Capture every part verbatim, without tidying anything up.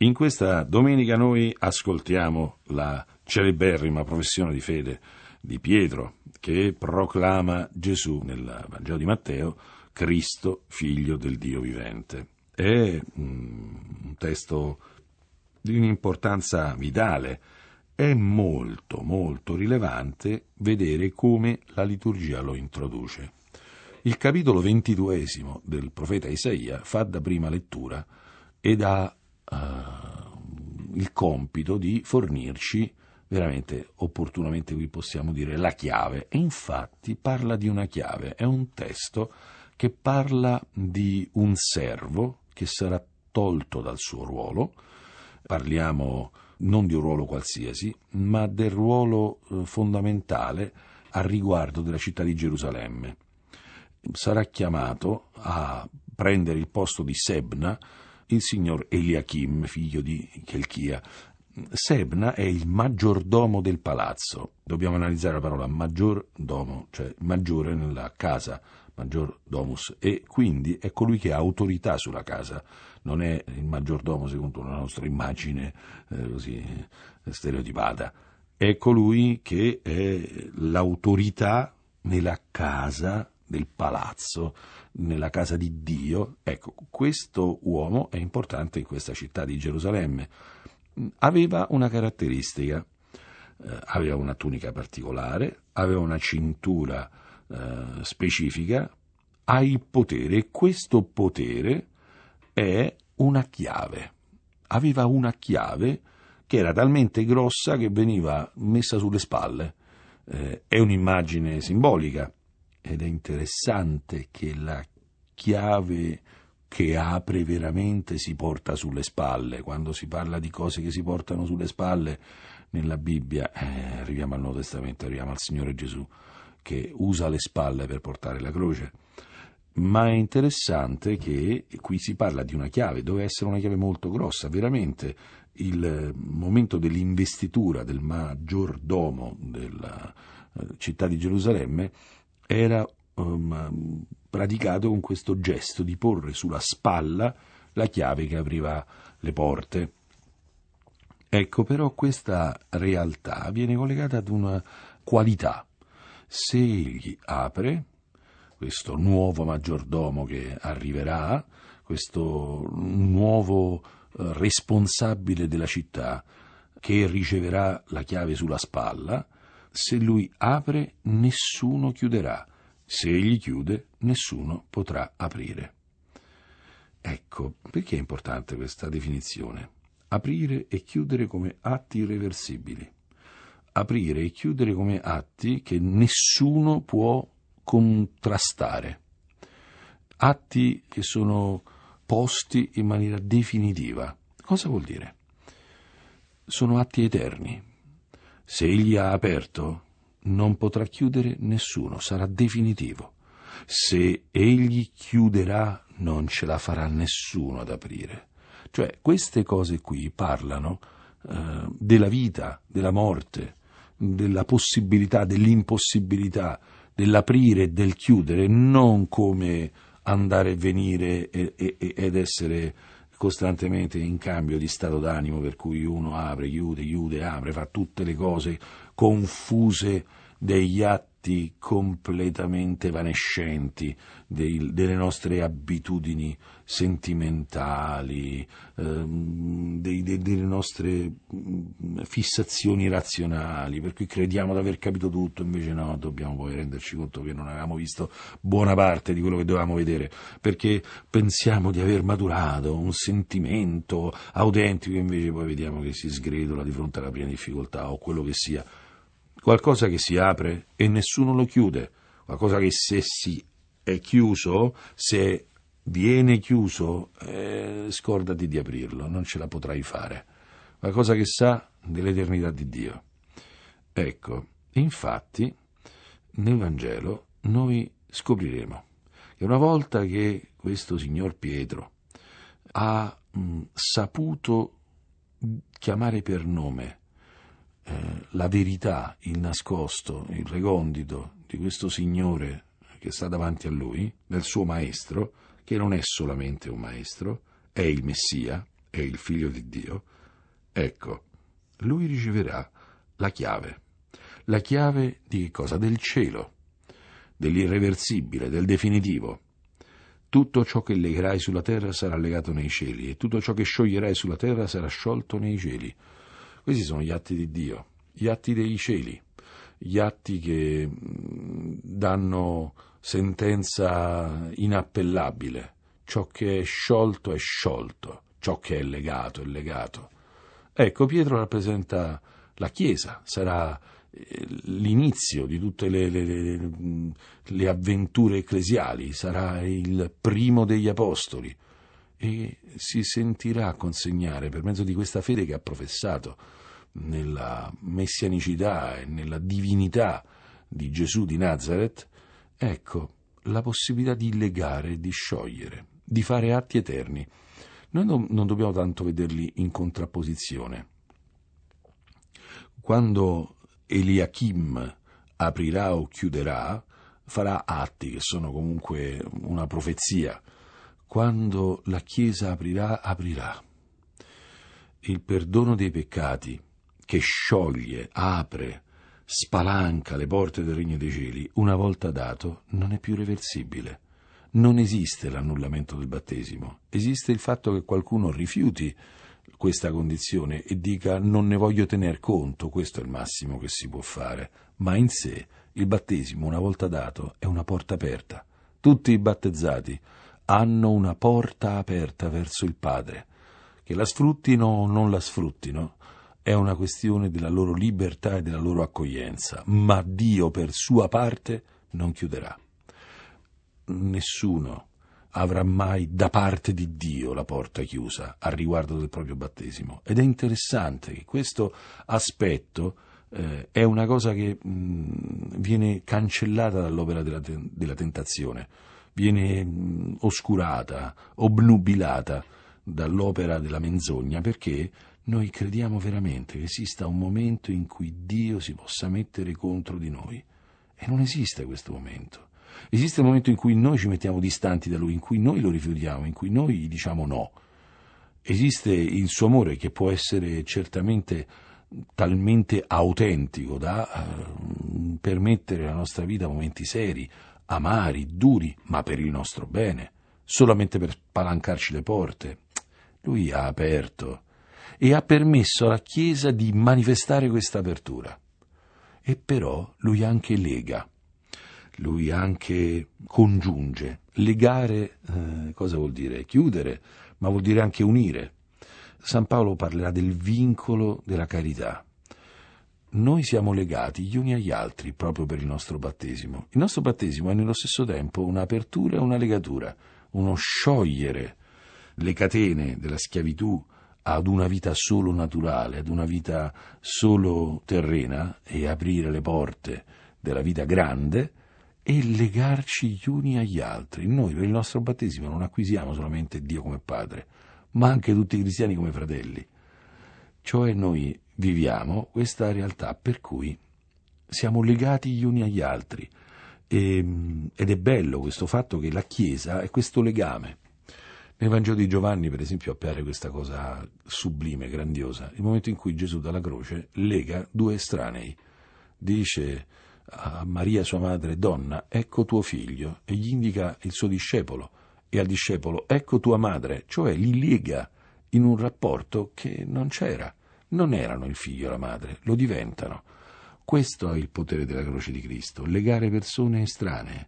In questa domenica noi ascoltiamo la celeberrima professione di fede di Pietro, che proclama Gesù nel Vangelo di Matteo, Cristo, figlio del Dio vivente. È un testo di un'importanza vitale. È molto, molto rilevante vedere come la liturgia lo introduce. Il capitolo ventiduesimo del profeta Isaia fa da prima lettura ed ha uh, il compito di fornirci veramente, opportunamente qui possiamo dire, la chiave. E infatti parla di una chiave. È un testo che parla di un servo che sarà tolto dal suo ruolo. Parliamo non di un ruolo qualsiasi, ma del ruolo eh, fondamentale a riguardo della città di Gerusalemme. Sarà chiamato a prendere il posto di Sebna il signor Eliachim, figlio di Chelchia. Sebna è il maggiordomo del palazzo. Dobbiamo analizzare la parola maggiordomo, cioè maggiore nella casa, maggiordomus, e quindi è colui che ha autorità sulla casa. Non è il maggiordomo secondo la nostra immagine eh, così stereotipata. È colui che è l'autorità nella casa del palazzo, nella casa di Dio. Ecco, questo uomo è importante in questa città di Gerusalemme. Aveva una caratteristica, eh, aveva una tunica particolare, aveva una cintura eh, specifica, ha il potere, e questo potere è una chiave. Aveva una chiave che era talmente grossa che veniva messa sulle spalle. Eh, è un'immagine simbolica ed è interessante che la chiave che apre veramente si porta sulle spalle. Quando si parla di cose che si portano sulle spalle nella Bibbia, eh, arriviamo al Nuovo Testamento, arriviamo al Signore Gesù che usa le spalle per portare la croce. Ma è interessante che qui si parla di una chiave, doveva essere una chiave molto grossa, veramente il momento dell'investitura del maggiordomo della città di Gerusalemme era um, praticato con questo gesto di porre sulla spalla la chiave che apriva le porte. Ecco, però questa realtà viene collegata ad una qualità. Se egli apre, questo nuovo maggiordomo che arriverà, questo nuovo eh, responsabile della città che riceverà la chiave sulla spalla, se lui apre nessuno chiuderà, se egli chiude nessuno potrà aprire. Ecco, perché è importante questa definizione? Aprire e chiudere come atti irreversibili. Aprire e chiudere come atti che nessuno può contrastare, atti che sono posti in maniera definitiva. Cosa vuol dire? Sono atti eterni. Se egli ha aperto, non potrà chiudere nessuno, sarà definitivo. Se egli chiuderà, non ce la farà nessuno ad aprire. Cioè, queste cose qui parlano eh, della vita, della morte, della possibilità, dell'impossibilità, dell'aprire e del chiudere, non come andare e venire e, e, ed essere costantemente in cambio di stato d'animo per cui uno apre, chiude, chiude, apre, fa tutte le cose confuse degli atti completamente evanescenti dei, delle nostre abitudini sentimentali, ehm, dei, dei, delle nostre fissazioni razionali, per cui crediamo di aver capito tutto, invece no, dobbiamo poi renderci conto che non avevamo visto buona parte di quello che dovevamo vedere, perché pensiamo di aver maturato un sentimento autentico, invece poi vediamo che si sgretola di fronte alla prima difficoltà o quello che sia. Qualcosa che si apre e nessuno lo chiude, qualcosa che se si è chiuso, se viene chiuso, eh, scordati di aprirlo, non ce la potrai fare. Qualcosa che sa dell'eternità di Dio. Ecco, infatti, nel Vangelo noi scopriremo che una volta che questo signor Pietro ha mh, saputo chiamare per nome Eh, la verità, il nascosto, il recondito di questo Signore che sta davanti a lui, del suo maestro, che non è solamente un maestro, è il Messia, è il Figlio di Dio, ecco, lui riceverà la chiave. La chiave di che cosa? Del cielo, dell'irreversibile, del definitivo. Tutto ciò che legherai sulla terra sarà legato nei cieli, e tutto ciò che scioglierai sulla terra sarà sciolto nei cieli. Questi sono gli atti di Dio, gli atti dei cieli, gli atti che danno sentenza inappellabile. Ciò che è sciolto è sciolto, ciò che è legato è legato. Ecco, Pietro rappresenta la Chiesa, sarà l'inizio di tutte le, le, le, le avventure ecclesiali, sarà il primo degli apostoli e si sentirà consegnare per mezzo di questa fede che ha professato nella messianicità e nella divinità di Gesù di Nazareth, ecco, la possibilità di legare e di sciogliere, di fare atti eterni. Noi non, non dobbiamo tanto vederli in contrapposizione. Quando Eliachim aprirà o chiuderà, farà atti che sono comunque una profezia. Quando la Chiesa aprirà, aprirà. Il perdono dei peccati che scioglie, apre, spalanca le porte del Regno dei Cieli, una volta dato, non è più reversibile. Non esiste l'annullamento del battesimo. Esiste il fatto che qualcuno rifiuti questa condizione e dica non ne voglio tener conto, questo è il massimo che si può fare, ma in sé il battesimo una volta dato è una porta aperta. Tutti i battezzati hanno una porta aperta verso il Padre, che la sfruttino o non la sfruttino è una questione della loro libertà e della loro accoglienza, ma Dio per sua parte non chiuderà. Nessuno avrà mai da parte di Dio la porta chiusa a riguardo del proprio battesimo. Ed è interessante che questo aspetto eh, è una cosa che mh, viene cancellata dall'opera della, te- della tentazione, viene mh, oscurata, obnubilata dall'opera della menzogna, perché noi crediamo veramente che esista un momento in cui Dio si possa mettere contro di noi. E non esiste questo momento. Esiste il momento in cui noi ci mettiamo distanti da Lui, in cui noi lo rifiutiamo, in cui noi gli diciamo no. Esiste il suo amore che può essere certamente talmente autentico da uh, permettere alla nostra vita momenti seri, amari, duri, ma per il nostro bene, solamente per spalancarci le porte. Lui ha aperto e ha permesso alla Chiesa di manifestare questa apertura. E però Lui anche lega. Lui anche congiunge. Legare, eh, cosa vuol dire? Chiudere, ma vuol dire anche unire. San Paolo parlerà del vincolo della carità. Noi siamo legati gli uni agli altri proprio per il nostro battesimo. Il nostro battesimo è nello stesso tempo un'apertura e una legatura, uno sciogliere le catene della schiavitù ad una vita solo naturale, ad una vita solo terrena e aprire le porte della vita grande e legarci gli uni agli altri. Noi per il nostro battesimo non acquisiamo solamente Dio come Padre, ma anche tutti i cristiani come fratelli. Cioè noi viviamo questa realtà per cui siamo legati gli uni agli altri e, ed è bello questo fatto che la Chiesa è questo legame. Nel Vangelo di Giovanni, per esempio, appare questa cosa sublime, grandiosa, il momento in cui Gesù dalla croce lega due estranei, dice a Maria sua madre: donna, ecco tuo figlio, e gli indica il suo discepolo, e al discepolo: ecco tua madre, cioè li lega in un rapporto che non c'era, non erano il figlio e la madre, lo diventano. Questo è il potere della croce di Cristo, legare persone estranee,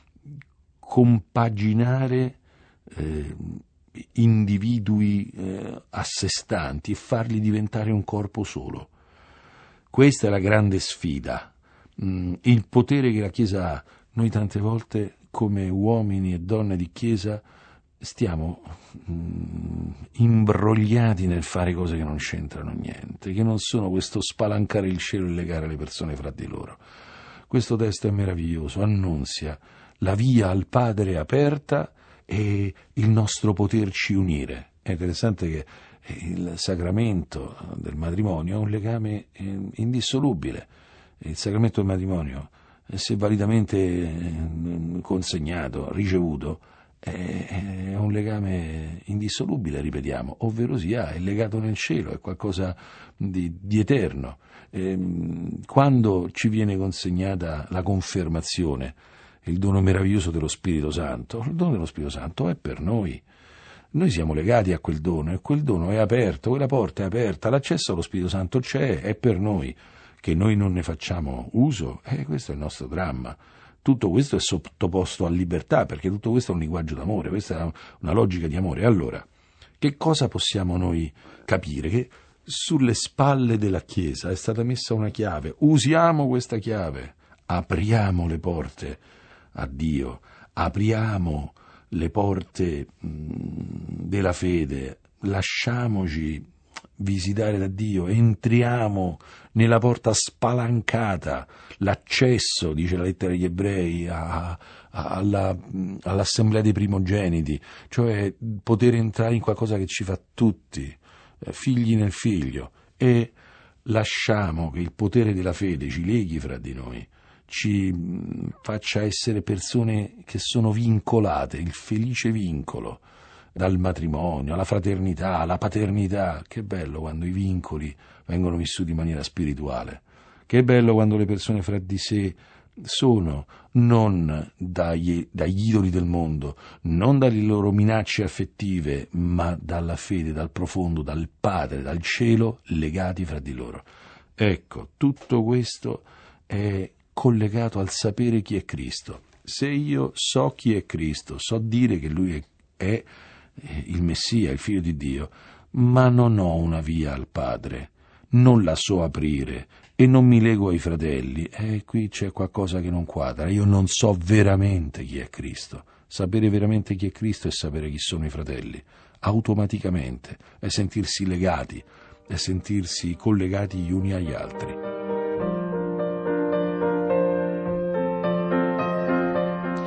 compaginare eh, individui eh, a sé stanti e farli diventare un corpo solo. Questa è la grande sfida, mm, il potere che la Chiesa ha. Noi tante volte come uomini e donne di Chiesa stiamo mm, imbrogliati nel fare cose che non c'entrano niente, che non sono questo spalancare il cielo e legare le persone fra di loro. Questo testo è meraviglioso, annunzia la via al Padre aperta e il nostro poterci unire. È interessante che il sacramento del matrimonio è un legame indissolubile. Il sacramento del matrimonio, se validamente consegnato, ricevuto, è un legame indissolubile, ripetiamo, ovvero sia è legato nel cielo, è qualcosa di, di eterno. Ehm, quando ci viene consegnata la confermazione, il dono meraviglioso dello Spirito Santo, il dono dello Spirito Santo è per noi. Noi siamo legati a quel dono e quel dono è aperto, quella porta è aperta, l'accesso allo Spirito Santo c'è, è per noi. Che noi non ne facciamo uso, eh, questo è il nostro dramma. Tutto questo è sottoposto a libertà, perché tutto questo è un linguaggio d'amore, questa è una logica di amore. Allora, che cosa possiamo noi capire? Che sulle spalle della Chiesa è stata messa una chiave, usiamo questa chiave, apriamo le porte a Dio, apriamo le porte mh, della fede, lasciamoci visitare da Dio, entriamo nella porta spalancata, l'accesso, dice la lettera agli ebrei, a, a, alla, all'assemblea dei primogeniti, cioè poter entrare in qualcosa che ci fa tutti, eh, figli nel figlio, e lasciamo che il potere della fede ci leghi fra di noi, ci faccia essere persone che sono vincolate, il felice vincolo, dal matrimonio, alla fraternità, alla paternità. Che bello quando i vincoli vengono vissuti in maniera spirituale. Che bello quando le persone fra di sé sono non dagli, dagli idoli del mondo, non dalle loro minacce affettive, ma dalla fede, dal profondo, dal Padre, dal cielo, legati fra di loro. Ecco, tutto questo è collegato al sapere chi è Cristo. Se io so chi è Cristo, so dire che Lui è, è il Messia, il Figlio di Dio, ma non ho una via al Padre, non la so aprire e non mi lego ai fratelli, e qui c'è qualcosa che non quadra. Io non so veramente chi è Cristo. Sapere veramente chi è Cristo è sapere chi sono i fratelli, automaticamente, è sentirsi legati, è sentirsi collegati gli uni agli altri.